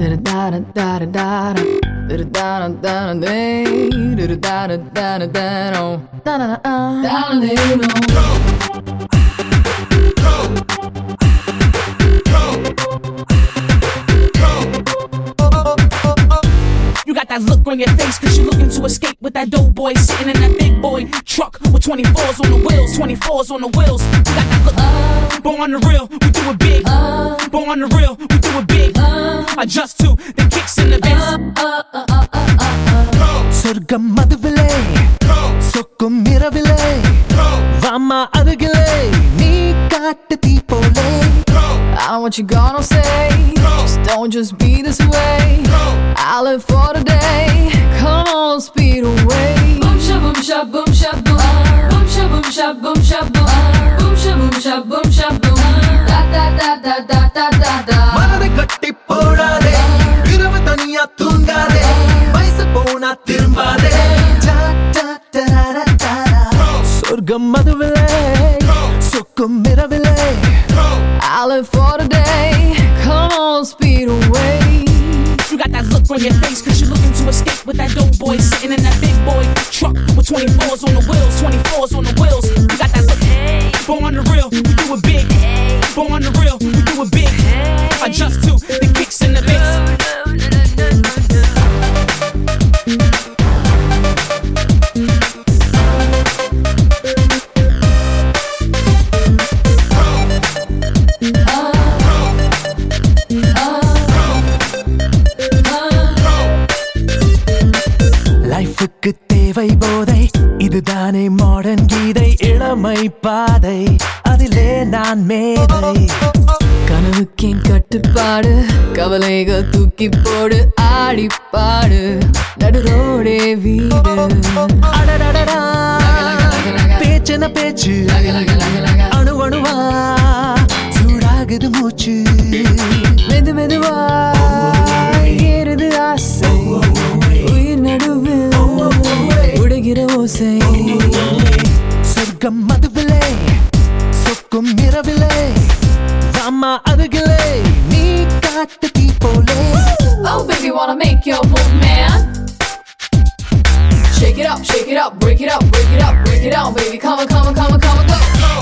You got that look on your face cause you're looking to escape with that dope boy sitting in that big boy truck with 24s on the wheels, 24s on the wheels. You got that look, born on the real, we do it big. Born on the real, we do it big. Adjust to the kicks in the bass. சொர்க்கம் மதுவிலே சொக்கும் இரவிலே வாமா அருகிலே நீ காட்டு தீ போலே I don't know what you gonna say, just be this way. I live for the day, come on, speed away. Boom sha boom sha boom sha boom, boom sha boom sha boom sha boom, boom sha boom sha boom sha boom. Da da da da da da da da. மனதை கட்டி போடாதே இரவு தனியா தூங்காதே வயசு போனா திரும்பாதே சொர்க்கம் மதுவிலே சொக்கும் இரவிலே I live for the day, come on, speed away. You got that look on your face cause you're looking to escape with that dope boy sitting in that big boy truck with 24s on the wheels, 24s on the wheels. You got that look, born on the real, we do it big. Born on the real, we do it big. Adjust to the kicks in the bass. லைஃபுக்கு தேவை போதை இதுதானே modern கீதை இளமை பாதை அதிலே நான் மேதை கனவுக்கேன் கட்டுப்பாடு கவலைகள் தூக்கி போடு ஆடி பாடு நடுரோடே வீடு அடடடடா பேச்சென பேச்சு அணு அணுவா சூடாகுது மூச்சு மெது மெதுவா ஏறுது ஆசை உயிர் நடுவில் உடைகிற ஓசை சொர்க்கம் மதுவிலே சொக்கும் இரவிலே வாமா அருகிலே நீ காட்டு தீ போலே Oh baby wanna make your move man. Shake it up, break it up, break it up, break it down baby. Come on, come on, come on, come on, go.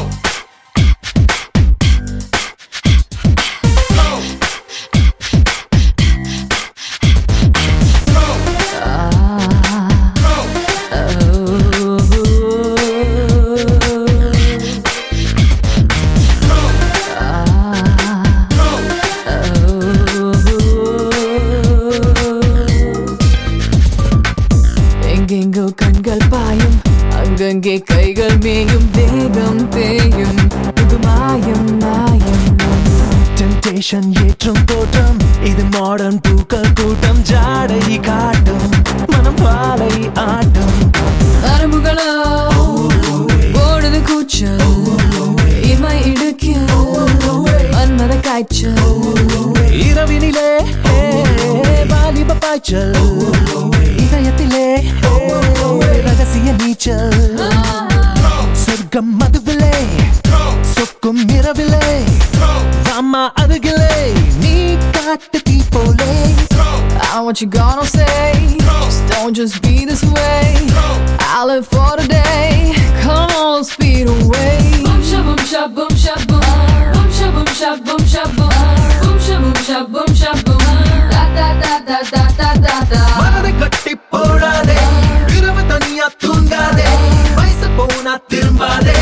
எங்கெங்கோ கண்கள் பாயும் அங்கங்கே கைகள் மேயும் தேகம் தேயும் இது மாயம் மாயம் டெம்டேஷன் ஏற்றும் தோற்றம் இது மாடர்ன் பூக்கள் கூட்டம் ஜாடை காட்டும் மனம் பாலை ஆட்டும் நரம்புகளோ ஓடுது கூச்சல் இமை இடுக்கில் மன்மத காய்ச்சல் இரவினிலே வாலிப பாய்ச்சல் இதயத்திலே ரகசிய நீச்சல் சொர்க்கம் மதுவிலே சொக்கும் இரவிலே வாமா அருகிலே நீ காட்டு தீ போலே I don't know what you gonna say, just be this way. I live for the day, come on, speed away. Boom sha boom sha boom sha boom, boom sha boom sha boom sha boom, boom sha boom sha boom sha boom. Da da da da da da da da. மனதை கட்டி போடாதே இரவு தனியா தூங்காதே வயசு போனா திரும்பாதே